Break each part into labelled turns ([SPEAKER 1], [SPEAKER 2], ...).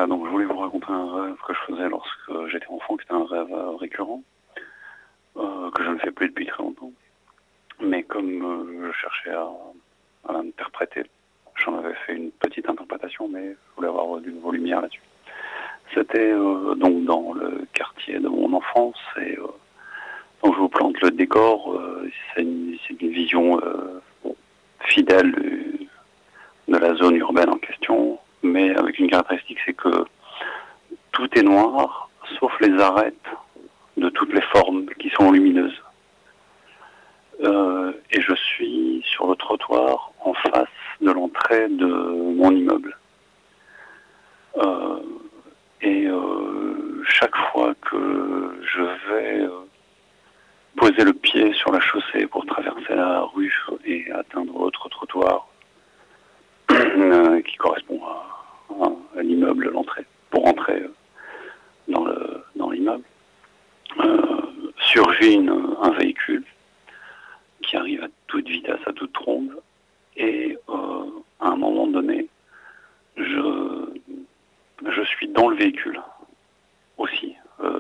[SPEAKER 1] Voilà, donc je voulais vous raconter un rêve que je faisais lorsque j'étais enfant, qui était un rêve récurrent, que je ne fais plus depuis très longtemps. Mais comme je cherchais à l'interpréter, j'en avais fait une petite interprétation, mais je voulais avoir de nouveau lumière là-dessus. C'était donc dans le quartier de mon enfance, et donc je vous plante le décor, c'est une vision fidèle de la zone urbaine en question, mais avec une caractéristique, c'est que tout est noir, sauf les arêtes de toutes les formes qui sont lumineuses. Et je suis sur le trottoir en face de l'entrée de mon immeuble. Et chaque fois que je vais poser le pied sur la chaussée pour traverser la rue et atteindre l'autre trottoir qui correspond à l'immeuble, l'entrée, pour entrer dans l'immeuble, surgit un véhicule qui arrive à toute vitesse, à toute trombe, et à un moment donné, je suis dans le véhicule aussi,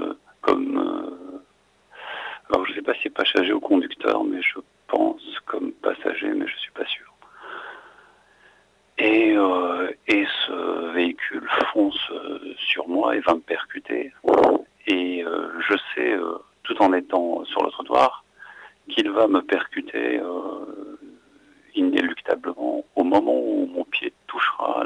[SPEAKER 1] alors je ne sais pas si c'est passager ou conducteur, mais je pense comme passager, mais je suis pas sûr. Et ce véhicule fonce sur moi et va me percuter. Et je sais, tout en étant sur le trottoir, qu'il va me percuter inéluctablement au moment où mon pied touchera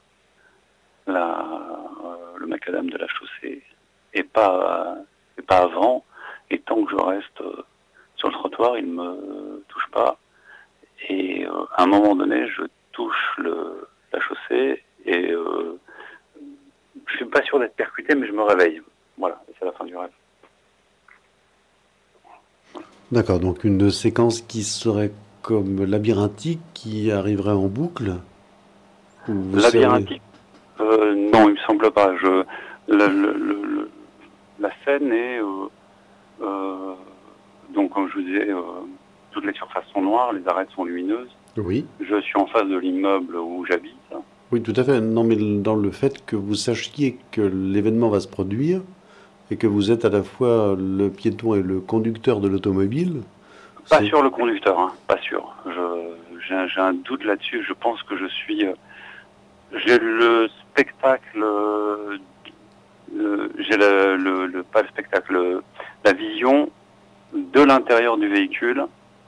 [SPEAKER 1] le macadam de la chaussée, et pas avant. Et tant que je reste sur le trottoir, il ne me touche pas. Et à un moment donné, je touche la chaussée et je suis pas sûr d'être percuté, mais je me réveille. Voilà, c'est la fin du rêve.
[SPEAKER 2] D'accord, donc une séquence qui serait comme labyrinthique, qui arriverait en boucle, où vous serez...
[SPEAKER 1] Labyrinthique, non, il me semble pas. La scène est donc, comme je vous disais, toutes les surfaces sont noires, les arêtes sont lumineuses.
[SPEAKER 2] Oui,
[SPEAKER 1] Je suis en face de l'immeuble où j'habite.
[SPEAKER 2] oui, tout à fait. Non, mais dans le fait que vous sachiez que l'événement va se produire et que vous êtes à la fois le piéton et le conducteur de l'automobile,
[SPEAKER 1] Pas
[SPEAKER 2] c'est...
[SPEAKER 1] sur le conducteur, hein, pas sûr. J'ai un doute là-dessus. Je pense que je suis. J'ai le spectacle. J'ai pas le spectacle, la vision de l'intérieur du véhicule.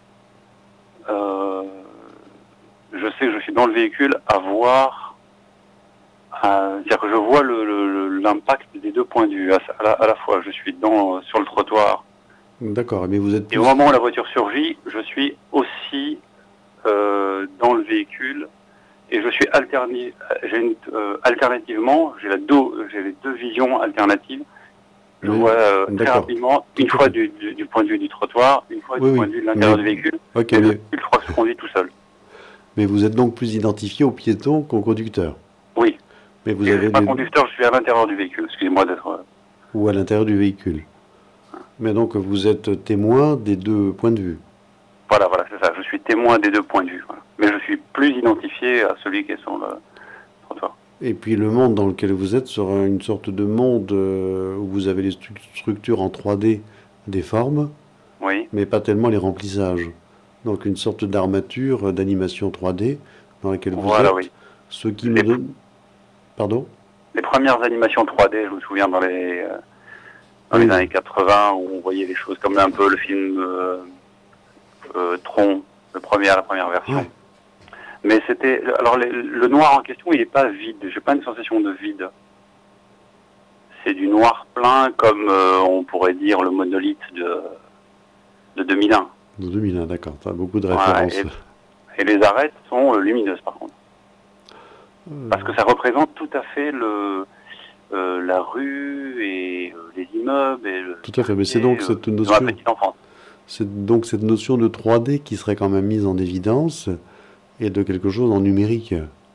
[SPEAKER 1] Je sais que je suis dans le véhicule à voir. C'est-à-dire que je vois l'impact des deux points de vue à la fois. Je suis sur le trottoir.
[SPEAKER 2] D'accord, mais vous êtes
[SPEAKER 1] Et au
[SPEAKER 2] plus...
[SPEAKER 1] moment où la voiture surgit, je suis aussi dans le véhicule, et je suis alternativement, j'ai les deux visions alternatives. Je
[SPEAKER 2] Oui,
[SPEAKER 1] vois très
[SPEAKER 2] d'accord,
[SPEAKER 1] rapidement,
[SPEAKER 2] tout
[SPEAKER 1] une
[SPEAKER 2] à
[SPEAKER 1] fois
[SPEAKER 2] fait.
[SPEAKER 1] du point de vue du trottoir, une fois
[SPEAKER 2] Oui,
[SPEAKER 1] du point
[SPEAKER 2] oui,
[SPEAKER 1] de vue de l'intérieur du véhicule,
[SPEAKER 2] ok,
[SPEAKER 1] et le véhicule, je crois que se conduit tout seul.
[SPEAKER 2] mais vous êtes donc plus identifié au piéton qu'au conducteur.
[SPEAKER 1] Oui,
[SPEAKER 2] Mais vous
[SPEAKER 1] et je ne
[SPEAKER 2] avez
[SPEAKER 1] suis pas
[SPEAKER 2] les...
[SPEAKER 1] conducteur, je suis à l'intérieur du véhicule. Excusez-moi d'être...
[SPEAKER 2] ou à l'intérieur du véhicule. Mais donc vous êtes témoin des deux points de vue.
[SPEAKER 1] voilà, c'est ça. Je suis témoin des deux points de vue. Voilà. Mais je suis plus identifié à celui qui est sur le trottoir.
[SPEAKER 2] Et puis le monde dans lequel vous êtes sera une sorte de monde où vous avez les structures en 3D des formes,
[SPEAKER 1] Oui,
[SPEAKER 2] mais pas tellement les remplissages. Donc une sorte d'armature d'animation 3D dans laquelle vous
[SPEAKER 1] voilà,
[SPEAKER 2] êtes,
[SPEAKER 1] oui.
[SPEAKER 2] ce qui me
[SPEAKER 1] Les,
[SPEAKER 2] donne... Pardon?
[SPEAKER 1] les premières animations 3D, je me souviens dans les
[SPEAKER 2] Oui,
[SPEAKER 1] années 80, où on voyait les choses comme un peu le film Tron, la première version.
[SPEAKER 2] ouais.
[SPEAKER 1] Mais c'était... Alors le noir en question, il n'est pas vide. J'ai pas une sensation de vide. C'est du noir plein, comme on pourrait dire le monolithe de 2001.
[SPEAKER 2] De 2001, d'accord, tu as beaucoup de
[SPEAKER 1] Voilà,
[SPEAKER 2] références.
[SPEAKER 1] et les arêtes sont lumineuses par contre. Parce que ça représente tout à fait la rue et les immeubles et le
[SPEAKER 2] Tout à fait, mais c'est
[SPEAKER 1] quartier
[SPEAKER 2] donc cette
[SPEAKER 1] de ma
[SPEAKER 2] notion...
[SPEAKER 1] petite enfance.
[SPEAKER 2] C'est donc cette notion de 3D qui serait quand même mise en évidence et de quelque chose en numérique.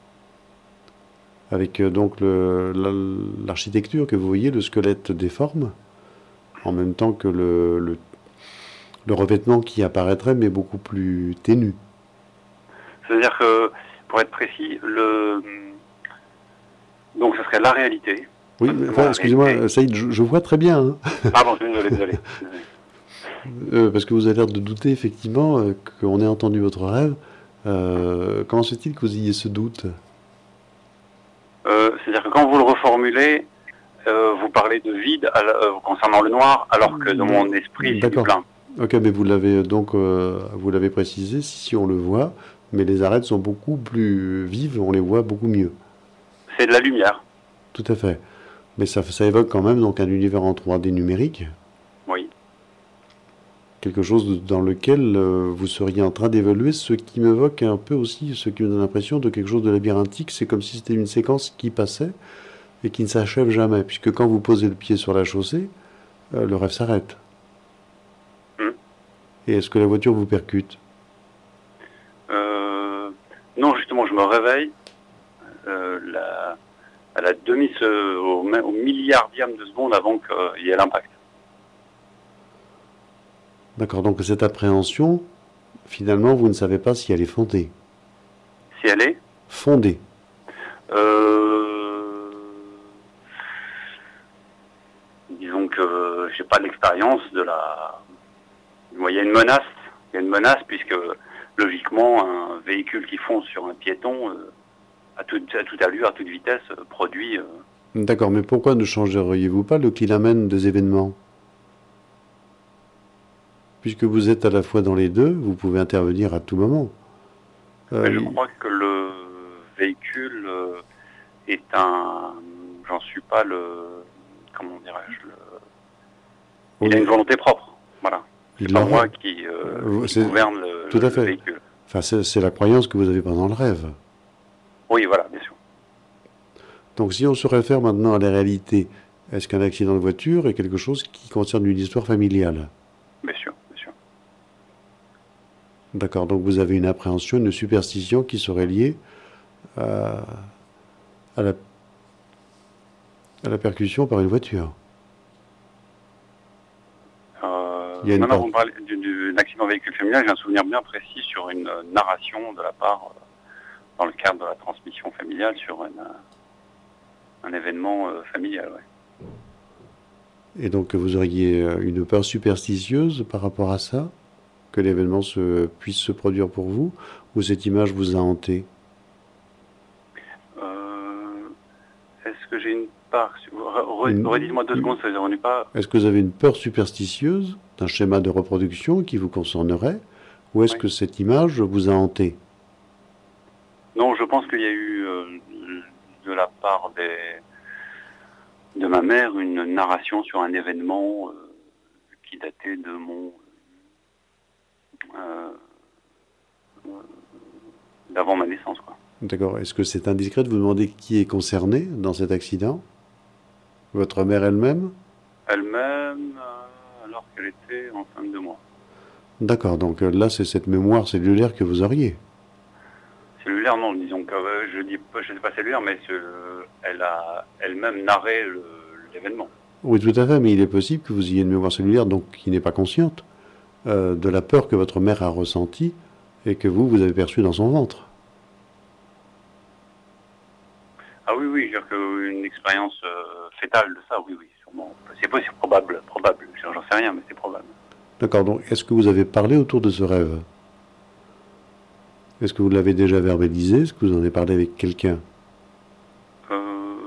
[SPEAKER 2] Avec donc l'architecture que vous voyez, le squelette des formes, en même temps que le revêtement qui apparaîtrait, mais beaucoup plus ténu.
[SPEAKER 1] C'est-à-dire que, pour être précis, Donc, ce serait la réalité.
[SPEAKER 2] Oui, mais, enfin, excusez-moi, Saïd, je vois très bien. Hein.
[SPEAKER 1] Pardon, désolé.
[SPEAKER 2] Parce que vous avez l'air de douter, effectivement, qu'on ait entendu votre rêve. Comment se fait-il que vous ayez ce doute?
[SPEAKER 1] C'est-à-dire que quand vous le reformulez, vous parlez de vide concernant le noir, alors que dans mon esprit, c'est du plein.
[SPEAKER 2] Ok, mais vous l'avez donc vous l'avez précisé, si on le voit, mais les arêtes sont beaucoup plus vives, on les voit beaucoup mieux.
[SPEAKER 1] C'est de la lumière.
[SPEAKER 2] Tout à fait. Mais ça évoque quand même donc un univers en 3D numérique.
[SPEAKER 1] Oui.
[SPEAKER 2] Quelque chose dans lequel vous seriez en train d'évoluer, ce qui m'évoque un peu aussi, ce qui me donne l'impression de quelque chose de labyrinthique. C'est comme si c'était une séquence qui passait et qui ne s'achève jamais, puisque quand vous posez le pied sur la chaussée, le rêve s'arrête. Et est-ce que la voiture vous percute?
[SPEAKER 1] Non, justement, je me réveille à la au milliardième de seconde avant qu'il y ait l'impact.
[SPEAKER 2] D'accord, donc cette appréhension, finalement, vous ne savez pas si elle est fondée.
[SPEAKER 1] Si elle est
[SPEAKER 2] fondée.
[SPEAKER 1] Disons que j'ai pas l'expérience de la... Il y a une menace, puisque logiquement, un véhicule qui fonce sur un piéton, à toute allure, à toute vitesse, produit...
[SPEAKER 2] D'accord, mais pourquoi ne changeriez-vous pas le clinamen des événements? Puisque vous êtes à la fois dans les deux, vous pouvez intervenir à tout moment.
[SPEAKER 1] Je crois que le véhicule est un... J'en suis pas le... Comment dirais-je Il a une volonté propre, voilà. C'est pas moi qui gouverne le véhicule.
[SPEAKER 2] Enfin, c'est la croyance que vous avez pendant le rêve.
[SPEAKER 1] Oui, voilà, bien sûr.
[SPEAKER 2] Donc si on se réfère maintenant à la réalité, est-ce qu'un accident de voiture est quelque chose qui concerne une histoire familiale?
[SPEAKER 1] Bien sûr, bien sûr.
[SPEAKER 2] D'accord, donc vous avez une appréhension, une superstition qui serait liée à la percussion par une voiture.
[SPEAKER 1] Maintenant, on parle d'un accident véhicule familial. J'ai un souvenir bien précis sur une narration de la part, dans le cadre de la transmission familiale, sur un événement familial. Ouais.
[SPEAKER 2] Et donc vous auriez une peur superstitieuse par rapport à ça? Que l'événement puisse se produire pour vous? Ou cette image vous a hanté?
[SPEAKER 1] Est-ce que j'ai une part... Redites-moi 2 secondes, ça ne revenait pas.
[SPEAKER 2] Est-ce que vous avez une peur superstitieuse d'un schéma de reproduction qui vous concernerait? Ou est-ce que cette image vous a hanté?
[SPEAKER 1] Non, je pense qu'il y a eu de la part de ma mère une narration sur un événement qui datait de d'avant ma naissance, quoi.
[SPEAKER 2] D'accord. Est-ce que c'est indiscret de vous demander qui est concerné dans cet accident? Votre mère elle-même?
[SPEAKER 1] Elle-même, alors qu'elle était enceinte de moi.
[SPEAKER 2] D'accord. Donc là, c'est cette mémoire cellulaire que vous auriez.
[SPEAKER 1] Cellulaire, non. Disons que je dis pas cellulaire, mais elle a elle-même narré l'événement.
[SPEAKER 2] Oui, tout à fait. Mais il est possible que vous ayez une mémoire cellulaire, donc qui n'est pas consciente, de la peur que votre mère a ressentie et que vous avez perçue dans son ventre.
[SPEAKER 1] Ah oui, oui, je veux dire qu'une expérience fétale de ça, oui, sûrement. C'est possible, probable, j'en sais rien, mais c'est probable.
[SPEAKER 2] D'accord, donc est-ce que vous avez parlé autour de ce rêve? Est-ce que vous l'avez déjà verbalisé? Est-ce que vous en avez parlé avec quelqu'un?
[SPEAKER 1] Il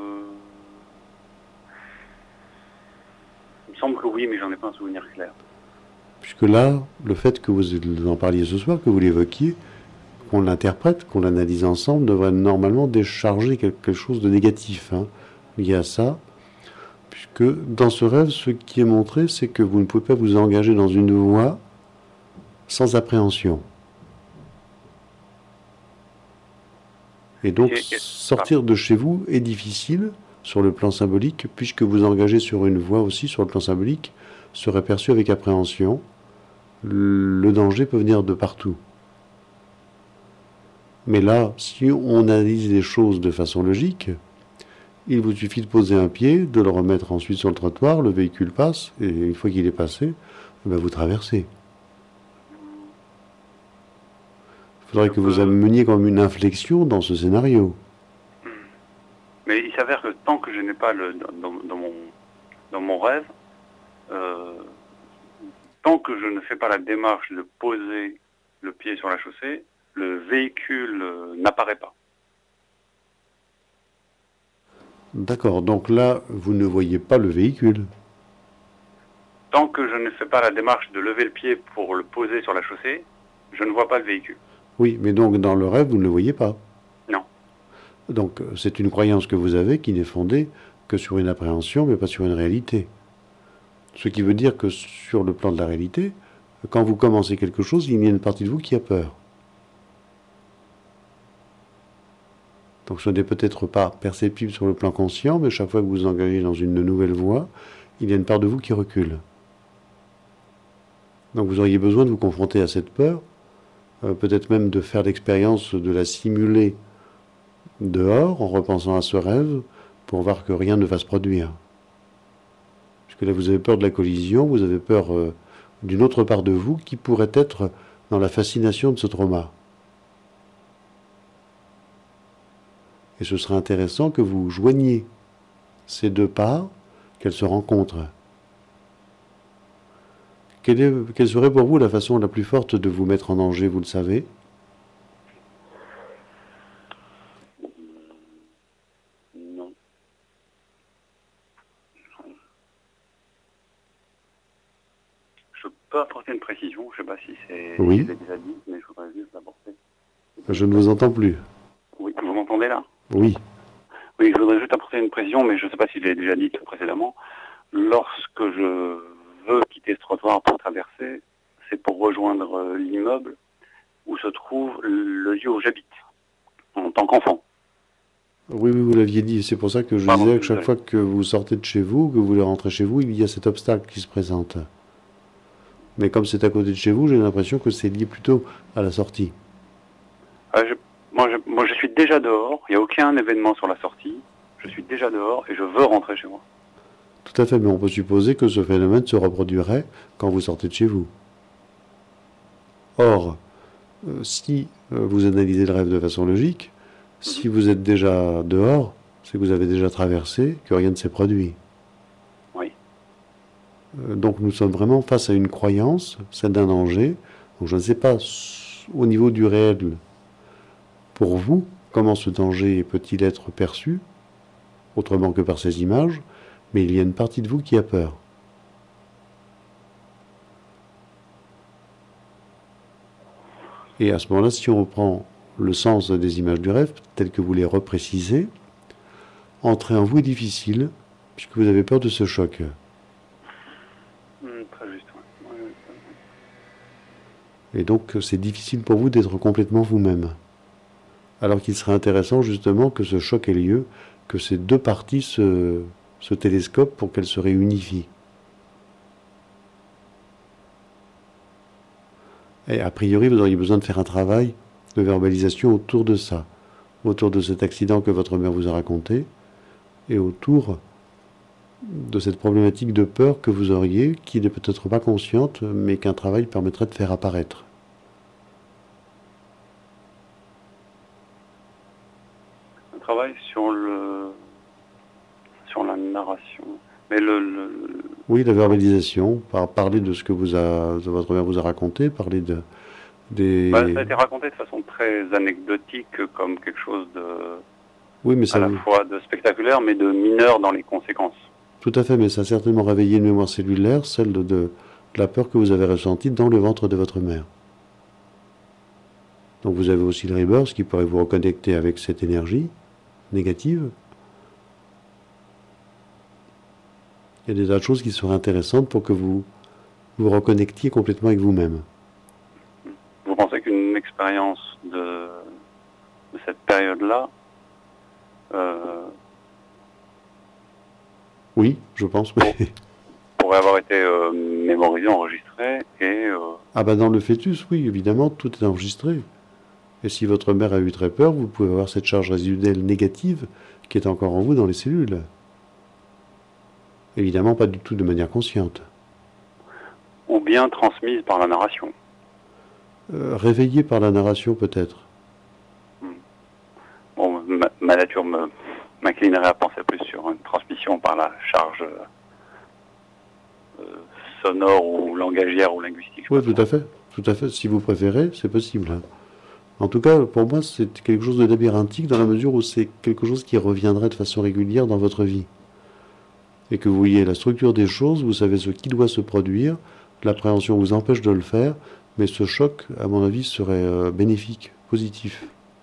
[SPEAKER 1] me semble que oui, mais j'en ai pas un souvenir clair.
[SPEAKER 2] Puisque là, le fait que vous en parliez ce soir, que vous l'évoquiez, qu'on l'interprète, qu'on l'analyse ensemble, devrait normalement décharger quelque chose de négatif lié à ça. Puisque dans ce rêve, ce qui est montré, c'est que vous ne pouvez pas vous engager dans une voie sans appréhension. Et donc, sortir de chez vous est difficile sur le plan symbolique, puisque vous engagez sur une voie aussi, sur le plan symbolique, serait perçu avec appréhension. Le danger peut venir de partout. Mais là, si on analyse les choses de façon logique, il vous suffit de poser un pied, de le remettre ensuite sur le trottoir, le véhicule passe, et une fois qu'il est passé, vous traversez. Il faudrait que vous ameniez comme une inflexion dans ce scénario.
[SPEAKER 1] Mais il s'avère que tant que je n'ai pas dans mon rêve, tant que je ne fais pas la démarche de poser le pied sur la chaussée, le véhicule n'apparaît pas.
[SPEAKER 2] D'accord, donc là, vous ne voyez pas le véhicule.
[SPEAKER 1] Tant que je ne fais pas la démarche de lever le pied pour le poser sur la chaussée, je ne vois pas le véhicule.
[SPEAKER 2] Oui, mais donc dans le rêve, vous ne le voyez pas.
[SPEAKER 1] Non.
[SPEAKER 2] Donc c'est une croyance que vous avez qui n'est fondée que sur une appréhension, mais pas sur une réalité. Ce qui veut dire que sur le plan de la réalité, quand vous commencez quelque chose, il y a une partie de vous qui a peur. Donc ce n'est peut-être pas perceptible sur le plan conscient, mais chaque fois que vous vous engagez dans une nouvelle voie, il y a une part de vous qui recule. Donc vous auriez besoin de vous confronter à cette peur, peut-être même de faire l'expérience de la simuler dehors en repensant à ce rêve pour voir que rien ne va se produire. Parce que là vous avez peur de la collision, vous avez peur d'une autre part de vous qui pourrait être dans la fascination de ce trauma. Et ce serait intéressant que vous joigniez ces deux parts, qu'elles se rencontrent. Quelle serait pour vous la façon la plus forte de vous mettre en danger, vous le savez?
[SPEAKER 1] Non. Je peux apporter une précision, je ne sais pas si c'est
[SPEAKER 2] Oui.
[SPEAKER 1] je l'ai déjà dit, mais je voudrais juste l'apporter.
[SPEAKER 2] Je ne vous entends plus.
[SPEAKER 1] Oui, vous m'entendez là?
[SPEAKER 2] Oui.
[SPEAKER 1] Oui, je voudrais juste apporter une précision, mais je ne sais pas si je l'ai déjà dit précédemment. Lorsque je veux quitter ce trottoir pour traverser, c'est pour rejoindre l'immeuble où se trouve le lieu où j'habite, en tant qu'enfant.
[SPEAKER 2] Oui, oui, vous l'aviez dit. C'est pour ça que je disais que chaque fois que vous sortez de chez vous, que vous voulez rentrer chez vous, il y a cet obstacle qui se présente. Mais comme c'est à côté de chez vous, j'ai l'impression que c'est lié plutôt à la sortie.
[SPEAKER 1] Moi, je suis déjà dehors. Il n'y a aucun événement sur la sortie. Je suis déjà dehors et je veux rentrer chez moi.
[SPEAKER 2] Tout à fait, mais on peut supposer que ce phénomène se reproduirait quand vous sortez de chez vous. Or, si vous analysez le rêve de façon logique, si vous êtes déjà dehors, c'est que vous avez déjà traversé, que rien ne s'est produit.
[SPEAKER 1] Oui.
[SPEAKER 2] Donc nous sommes vraiment face à une croyance, celle d'un danger. Donc je ne sais pas au niveau du réel, pour vous, comment ce danger peut-il être perçu, autrement que par ces images, mais il y a une partie de vous qui a peur. Et à ce moment-là, si on reprend le sens des images du rêve, telles que vous les reprécisez, entrer en vous est difficile, puisque vous avez peur de ce choc.
[SPEAKER 1] Très juste, oui.
[SPEAKER 2] Et donc, c'est difficile pour vous d'être complètement vous-même. Alors qu'il serait intéressant, justement, que ce choc ait lieu, que ces deux parties se télescopent pour qu'elles se réunifient. Et a priori, vous auriez besoin de faire un travail de verbalisation autour de ça, autour de cet accident que votre mère vous a raconté, et autour de cette problématique de peur que vous auriez, qui n'est peut-être pas consciente, mais qu'un travail permettrait de faire apparaître.
[SPEAKER 1] Un travail sur la narration. Mais
[SPEAKER 2] Oui, la verbalisation, parler de ce que votre mère vous a raconté, parler des...
[SPEAKER 1] ça a été raconté de façon très anecdotique, comme quelque chose de...
[SPEAKER 2] Oui, mais ça
[SPEAKER 1] à la fois de spectaculaire, mais de mineur dans les conséquences.
[SPEAKER 2] Tout à fait, mais ça a certainement réveillé une mémoire cellulaire, celle de la peur que vous avez ressentie dans le ventre de votre mère. Donc vous avez aussi le rebirth qui pourrait vous reconnecter avec cette énergie négative. Il y a des tas de choses qui seraient intéressantes pour que vous vous reconnectiez complètement avec vous-même.
[SPEAKER 1] Vous pensez qu'une expérience de cette période-là
[SPEAKER 2] Oui, je pense, oui.
[SPEAKER 1] Pourrait avoir été mémorisé, enregistré et...
[SPEAKER 2] Ah bah dans le fœtus, oui, évidemment, tout est enregistré. Et si votre mère a eu très peur, vous pouvez avoir cette charge résiduelle négative qui est encore en vous dans les cellules. Évidemment, pas du tout de manière consciente.
[SPEAKER 1] Ou bien transmise par la narration.
[SPEAKER 2] Réveillée par la narration, peut-être.
[SPEAKER 1] Bon, ma nature me m'inclinerais à penser plus sur une transmission par la charge sonore ou langagière ou linguistique.
[SPEAKER 2] Oui, tout à fait. Tout à fait. Si vous préférez, c'est possible, hein. En tout cas, pour moi, c'est quelque chose de labyrinthique dans la mesure où c'est quelque chose qui reviendrait de façon régulière dans votre vie. Et que vous voyez la structure des choses, vous savez ce qui doit se produire, l'appréhension vous empêche de le faire, mais ce choc, à mon avis, serait bénéfique, positif.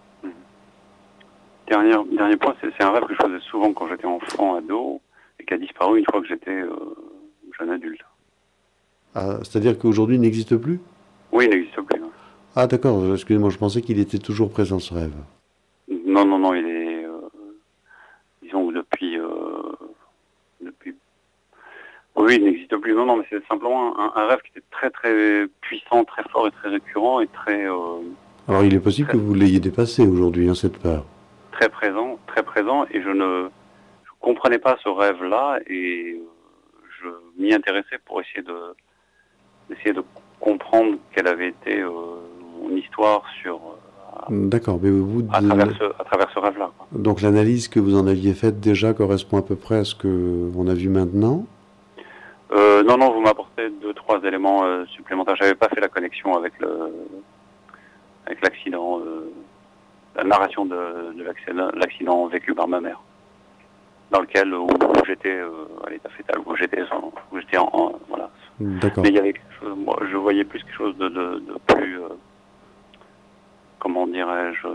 [SPEAKER 1] Dernier point, c'est un rêve que je faisais souvent quand j'étais enfant, ado, et qui a disparu une fois que j'étais jeune adulte.
[SPEAKER 2] Ah, c'est-à-dire qu'aujourd'hui, il n'existe plus?
[SPEAKER 1] Oui, il n'existe plus. Ouais.
[SPEAKER 2] Ah, d'accord, excusez-moi, je pensais qu'il était toujours présent, ce rêve.
[SPEAKER 1] Non, il est, disons, depuis. Oui, il n'existe plus. Non, mais c'est simplement un rêve qui était très, très puissant, très fort et très récurrent et très.
[SPEAKER 2] Alors, il est possible
[SPEAKER 1] très,
[SPEAKER 2] que vous l'ayez dépassé aujourd'hui, hein, cette peur.
[SPEAKER 1] très présent, et je ne comprenais pas ce rêve-là, et je m'y intéressais pour essayer de comprendre quelle avait été mon histoire sur
[SPEAKER 2] D'accord, mais
[SPEAKER 1] à travers ce rêve-là.
[SPEAKER 2] Donc l'analyse que vous en aviez faite déjà correspond à peu près à ce qu'on a vu maintenant?
[SPEAKER 1] Non, vous m'apportez 2-3 éléments supplémentaires. J'avais pas fait la connexion avec l'accident, la narration de l'accident vécu par ma mère, dans lequel où j'étais à l'état fétal, où j'étais voilà.
[SPEAKER 2] D'accord.
[SPEAKER 1] Mais il y avait quelque chose, moi, je voyais plus quelque chose de plus, comment dirais-je,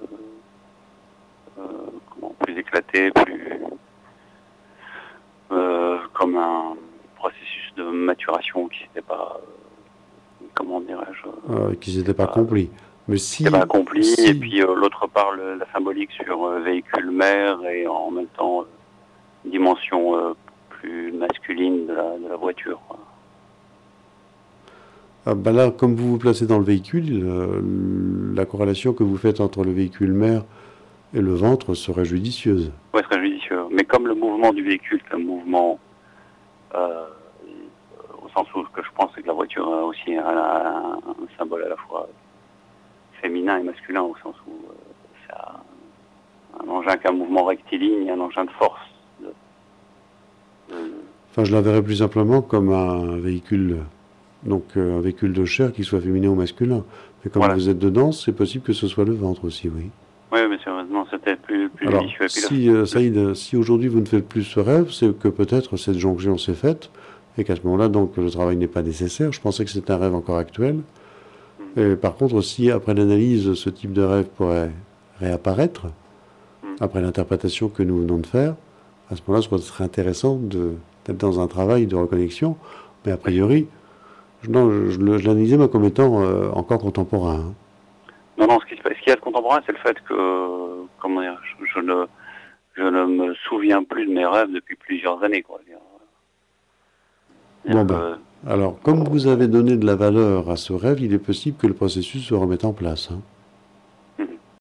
[SPEAKER 1] plus éclaté, plus comme un processus de maturation qui n'était pas, comment dirais-je,
[SPEAKER 2] qui n'était pas accompli. Mais si,
[SPEAKER 1] pas accompli,
[SPEAKER 2] si...
[SPEAKER 1] et puis l'autre part, la symbolique sur véhicule mère, et en même temps dimension plus masculine de la voiture, quoi.
[SPEAKER 2] Ah, bah là, comme vous vous placez dans le véhicule, la corrélation que vous faites entre le véhicule mère et le ventre serait judicieuse.
[SPEAKER 1] Oui, serait judicieux. Mais comme le mouvement du véhicule, c'est un mouvement au sens où ce que je pense, c'est que la voiture a aussi un symbole à la fois féminin et masculin, au sens où c'est un engin qui a un mouvement rectiligne et un engin de force.
[SPEAKER 2] Enfin, je la verrais plus simplement comme un véhicule, donc un véhicule de chair qui soit féminin ou masculin. Mais comme
[SPEAKER 1] Voilà.
[SPEAKER 2] vous êtes dedans, c'est possible que ce soit le ventre aussi, oui.
[SPEAKER 1] Oui, mais sérieusement, c'était plus
[SPEAKER 2] Alors,
[SPEAKER 1] judicieux.
[SPEAKER 2] si, Saïd, si aujourd'hui vous ne faites plus ce rêve, c'est que peut-être cette jonction s'est faite et qu'à ce moment-là, donc, le travail n'est pas nécessaire. Je pensais que c'était un rêve encore actuel. Et par contre, si après l'analyse, ce type de rêve pourrait réapparaître, après l'interprétation que nous venons de faire, à ce moment-là, ce serait intéressant d'être dans un travail de reconnexion. Mais a priori, je l'analysais moi comme étant encore contemporain, hein.
[SPEAKER 1] Non, ce qu'il y a de contemporain, c'est le fait que, comment dire, je ne me souviens plus de mes rêves depuis plusieurs années, quoi.
[SPEAKER 2] Bon alors, comme vous avez donné de la valeur à ce rêve, il est possible que le processus se remette en place, hein.